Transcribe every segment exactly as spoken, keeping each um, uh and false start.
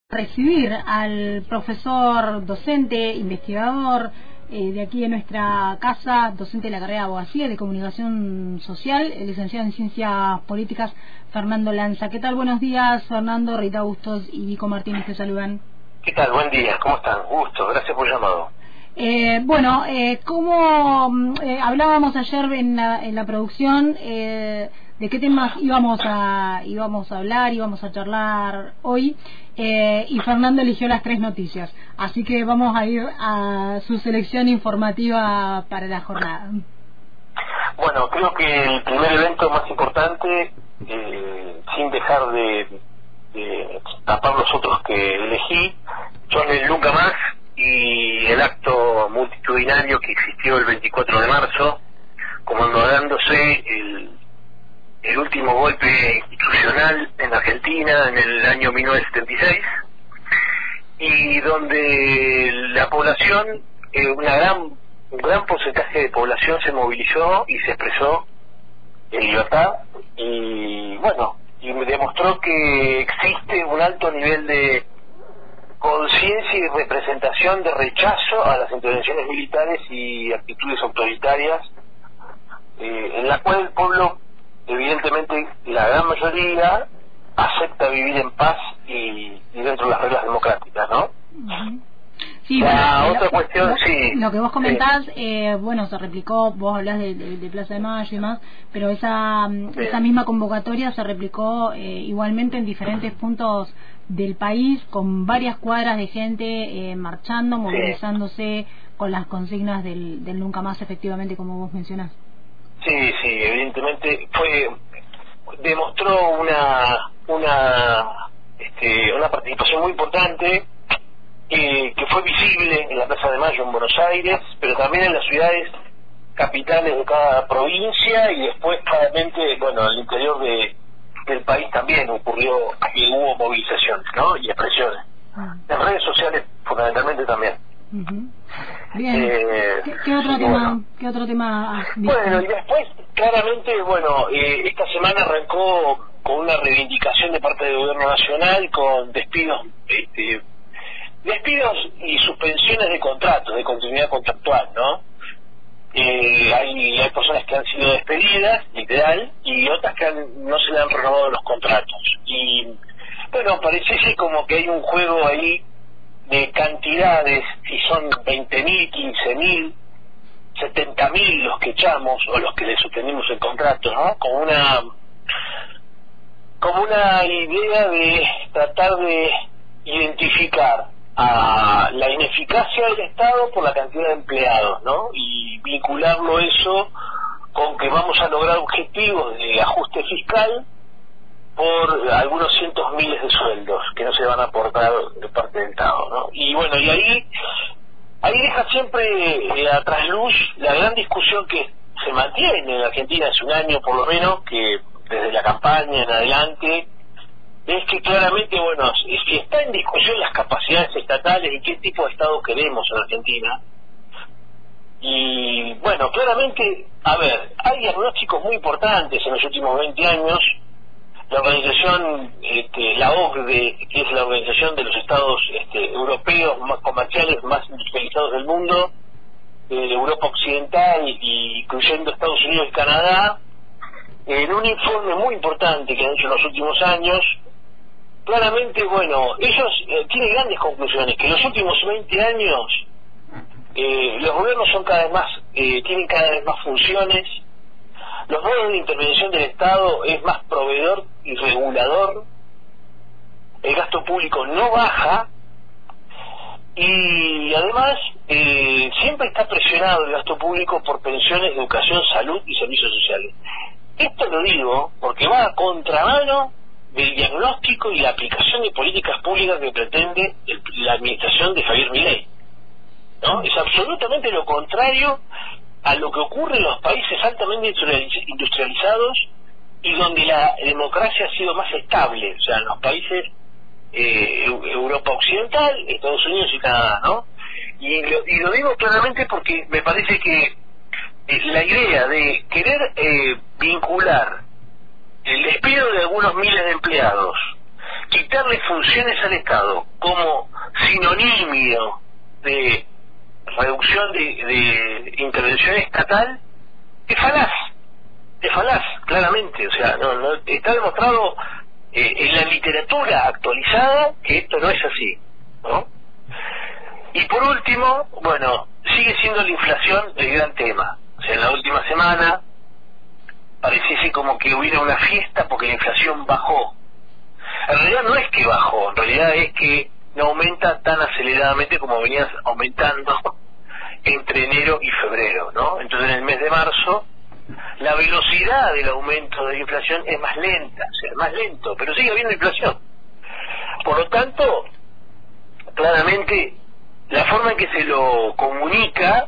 Recibir al profesor, docente, investigador eh, de aquí de nuestra casa, docente de la carrera de Abogacía y de Comunicación Social, el licenciado en Ciencias Políticas, Fernando Lanza. ¿Qué tal? Buenos días, Fernando. Rita Bustos y Vico Martínez te saludan. ¿Qué tal? Buen día. ¿Cómo están? Gusto. Gracias por el llamado. Eh, bueno, eh, como eh, hablábamos ayer en la, en la producción, eh, de qué temas íbamos a íbamos a hablar, íbamos a charlar hoy, eh, y Fernando eligió las tres noticias, así que vamos a ir a su selección informativa para la jornada. Bueno, creo que el primer evento más importante, eh, sin dejar de, de tapar los otros que elegí, son el Nunca Más y el acto multitudinario que existió el veinticuatro de marzo, conmemorándose el, el último golpe institucional en Argentina en el año mil novecientos setenta y seis, y donde la población, eh, una gran, un gran porcentaje de población se movilizó y se expresó en libertad, y bueno, y me demostró que existe un alto nivel de conciencia y representación de rechazo a las intervenciones militares y actitudes autoritarias, eh, en la cual el pueblo, evidentemente la gran mayoría, acepta vivir en paz y, y dentro de las reglas democráticas, ¿no? Uh-huh. Sí, la bueno, otra lo, cuestión, lo, sí. Lo que vos comentás, sí. eh, bueno, se replicó, vos hablás de, de, de Plaza de Mayo y demás, pero esa, sí. esa misma convocatoria se replicó eh, igualmente en diferentes puntos del país, con varias cuadras de gente eh, marchando, movilizándose, sí, con las consignas del, del Nunca Más, efectivamente, como vos mencionás. Sí, sí, evidentemente fue, demostró una, una, este, una participación muy importante, eh, que fue visible en la Plaza de Mayo en Buenos Aires, pero también en las ciudades capitales de cada provincia, y después claramente, bueno, al interior de del país también ocurrió y hubo movilizaciones, ¿no? Y expresiones. Uh-huh. En redes sociales fundamentalmente también. Uh-huh. Bien. Eh, ¿Qué, qué otro tema? Bueno. ¿Qué otro tema has visto? Bueno, y después claramente, bueno, eh, esta semana arrancó con una reivindicación de parte del gobierno nacional con despidos, este, despidos y suspensiones de contratos, de continuidad contractual, ¿no? Eh, hay, hay personas que han sido despedidas, literal, y otras que han, no se le han renovado los contratos. Y bueno, parece como que hay un juego ahí de cantidades, si son veinte mil, quince mil, setenta mil los que echamos o los que le suspendimos el contrato, ¿no? Como una, como una idea de tratar de identificar a la ineficacia del Estado por la cantidad de empleados, ¿no? Y vincularlo eso con que vamos a lograr objetivos de ajuste fiscal por algunos cientos miles de sueldos que no se van a aportar de parte del Estado, ¿no? Y bueno, y ahí ahí deja siempre eh, a trasluz la gran discusión que se mantiene en Argentina hace un año por lo menos, que desde la campaña en adelante, es que claramente, bueno, si está en discusión las capacidades estatales y qué tipo de Estado queremos en Argentina. Y bueno, claramente, a ver, hay diagnósticos muy importantes en los últimos veinte años. La organización, este, la O C D E, que es la organización de los estados este, europeos más comerciales, más industrializados del mundo, eh, Europa Occidental, y incluyendo Estados Unidos y Canadá, en un informe muy importante que han hecho en los últimos años, claramente, bueno, ellos eh, tienen grandes conclusiones, que en los últimos veinte años eh, los gobiernos son cada vez más, eh, tienen cada vez más funciones, los modos de intervención del Estado es más proveedor y regulador, el gasto público no baja, y además eh, siempre está presionado el gasto público por pensiones, educación, salud y servicios sociales. Esto lo digo porque va a contramano del diagnóstico y la aplicación de políticas públicas que pretende el, la administración de Javier Milei, ¿no? Es absolutamente lo contrario a lo que ocurre en los países altamente industrializados y donde la democracia ha sido más estable, o sea, en los países eh, Europa Occidental, Estados Unidos y Canadá, ¿no? Y lo, y lo digo claramente porque me parece que eh, la idea de querer eh, vincular el despido de algunos miles de empleados quitarle funciones al Estado como sinónimo de reducción de, de intervención estatal es falaz, es falaz, claramente. O sea, no, no está demostrado eh, en la literatura actualizada que esto no es así, ¿no? Y por último, bueno, sigue siendo la inflación el gran tema. O sea, en la última semana pareciese como que hubiera una fiesta porque la inflación bajó. En realidad no es que bajó, en realidad es que no aumenta tan aceleradamente como venía aumentando entre enero y febrero, ¿no? Entonces en el mes de marzo la velocidad del aumento de la inflación es más lenta, o sea, es más lento, pero sigue habiendo inflación. Por lo tanto, claramente la forma en que se lo comunica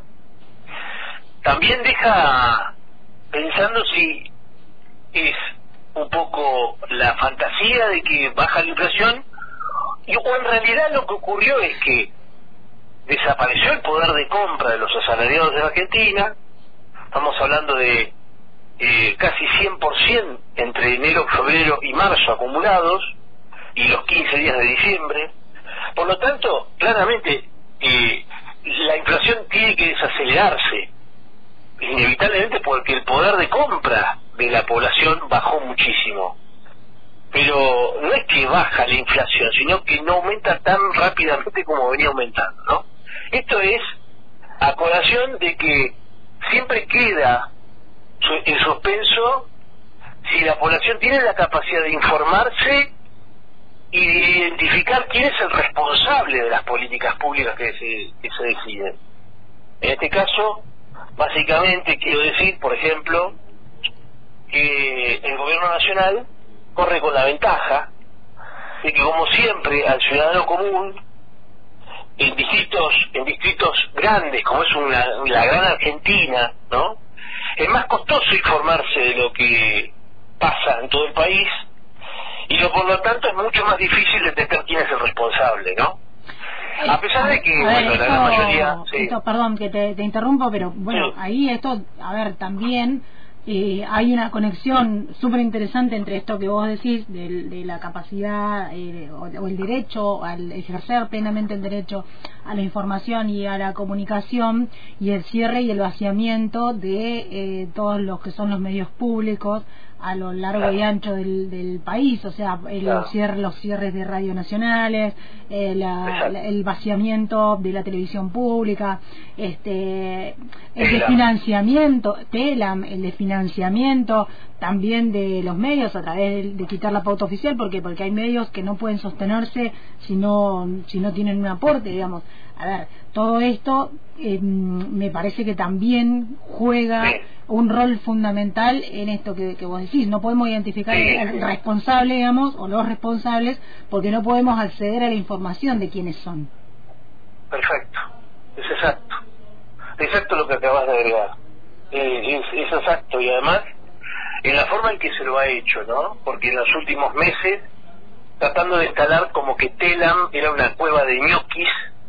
también deja pensando si es un poco la fantasía de que baja la inflación y, o en realidad lo que ocurrió es que desapareció el poder de compra de los asalariados de Argentina. Estamos hablando de eh, casi cien por ciento entre enero, febrero y marzo acumulados y los quince días de diciembre. Por lo tanto, claramente eh, la inflación tiene que desacelerarse inevitablemente porque el poder de compra de la población bajó muchísimo. Pero no es que baja la inflación, sino que no aumenta tan rápidamente como venía aumentando, ¿no? Esto es a colación de que siempre queda en suspenso si la población tiene la capacidad de informarse y de identificar quién es el responsable de las políticas públicas que se, que se deciden. En este caso, básicamente quiero decir, por ejemplo, que el gobierno nacional corre con la ventaja de que, como siempre, al ciudadano común, en distritos en distritos grandes, como es una, la gran Argentina, ¿no?, es más costoso informarse de lo que pasa en todo el país y lo, por lo tanto es mucho más difícil detectar quién es el responsable, ¿no? A pesar de que, a bueno, ver, la esto, gran mayoría... Sí. Esto, perdón que te, te interrumpo, pero bueno, sí. Ahí esto, a ver, también eh, hay una conexión súper interesante entre esto que vos decís, de, de la capacidad eh, o, o el derecho, al ejercer plenamente el derecho a la información y a la comunicación, y el cierre y el vaciamiento de eh, todos los que son los medios públicos a lo largo claro. y ancho del, del país, o sea, el claro. cierre, los cierres de radio nacionales, eh, la, la, el vaciamiento de la televisión pública, este, el de financiamiento, Telam, el de financiamiento también de los medios a través de, de quitar la pauta oficial, porque porque hay medios que no pueden sostenerse si no si no tienen un aporte, digamos. A ver, todo esto eh, me parece que también juega sí. un rol fundamental en esto que, que vos decís. No podemos identificar sí. el, el responsable, digamos, o los responsables, porque no podemos acceder a la información de quiénes son. Perfecto, es exacto. Exacto lo que acabas de agregar. Eh, es, es exacto, y además en la forma en que se lo ha hecho, ¿no? Porque en los últimos meses, tratando de instalar como que Telam era una cueva de ñoquis,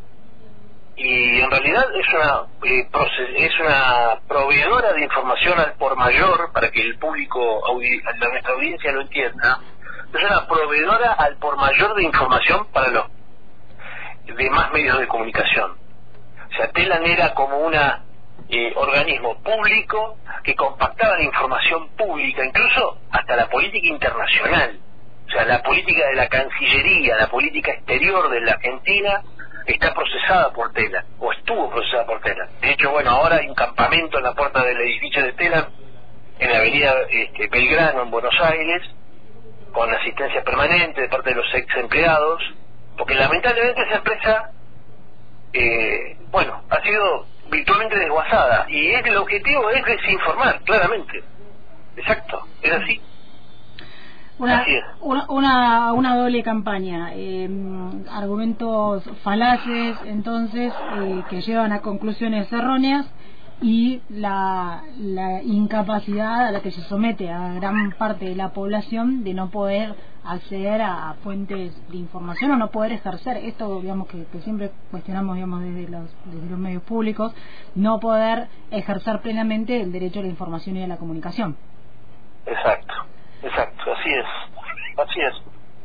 y en realidad es una eh, es una proveedora de información al por mayor, para que el público, audi la, nuestra audiencia lo entienda. Es una proveedora al por mayor de información para los demás medios de comunicación. O sea, Telam era como una eh, organismo público que compactaba la información pública, incluso hasta la política internacional. O sea, la política de la Cancillería, la política exterior de la Argentina está procesada por Telam, o estuvo procesada por Telam. De hecho, bueno, ahora hay un campamento en la puerta del edificio de Telam, en la avenida este, Belgrano, en Buenos Aires, con asistencia permanente de parte de los ex empleados, porque lamentablemente esa empresa, eh, bueno, ha sido virtualmente desguazada, y es, el objetivo es desinformar, claramente. Exacto, es así. Una, una, una, una doble campaña, eh, argumentos falaces, entonces, eh, que llevan a conclusiones erróneas, y la, la incapacidad a la que se somete a gran parte de la población de no poder acceder a, a fuentes de información o no poder ejercer esto, digamos, que, que siempre cuestionamos, digamos, desde los, desde los medios públicos, no poder ejercer plenamente el derecho a la información y a la comunicación. Exacto. Exacto, así es, así es.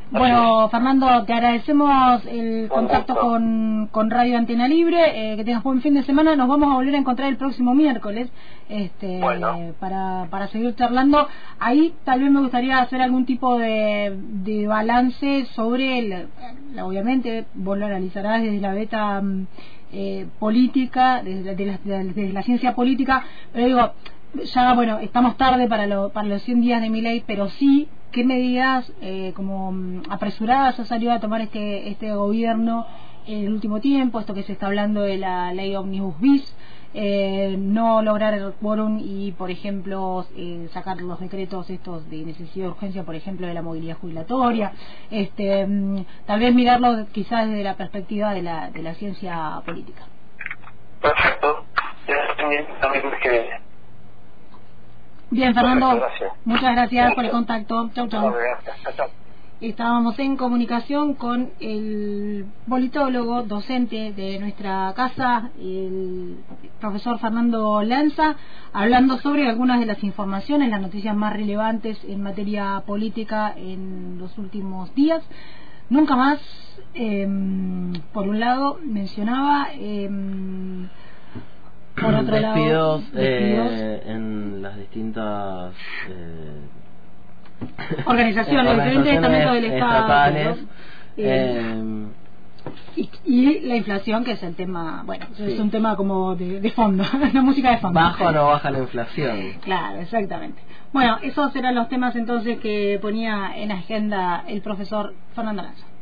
Bueno, Fernando, te agradecemos el contacto con, con Radio Antena Libre, eh, que tengas buen fin de semana. Nos vamos a volver a encontrar el próximo miércoles este, bueno. para, para seguir charlando. Ahí tal vez me gustaría hacer algún tipo de, de balance sobre, el, obviamente, vos lo analizarás desde la beta eh, política, desde, de la, desde la ciencia política, pero digo, ya bueno, estamos tarde para, lo, para los cien días de Milei, pero sí, ¿qué medidas eh, como apresuradas ha salido a tomar este este gobierno en el último tiempo? Esto que se está hablando de la ley Omnibus Bis, eh, no lograr el quórum y, por ejemplo, eh, sacar los decretos estos de necesidad de urgencia, por ejemplo, de la movilidad jubilatoria, este tal vez mirarlo quizás desde la perspectiva de la, de la ciencia política. Perfecto. Que... Bien, Fernando, gracias. muchas gracias Mucho. por el contacto. Chau, chau. Chau. Estábamos en comunicación con el politólogo, docente de nuestra casa, el profesor Fernando Lanza, hablando sobre algunas de las informaciones, las noticias más relevantes en materia política en los últimos días. Nunca más, eh, por un lado, mencionaba... Eh, por otro despidos, lado, despidos eh, en las distintas eh, organizaciones, diferentes estamentos del Estado, estatales, eh, y, y la inflación, que es el tema, bueno, sí. es un tema como de, de fondo, la música de fondo. ¿Baja o no baja la inflación? Claro, exactamente. Bueno, esos eran los temas entonces que ponía en agenda el profesor Fernando Lanza.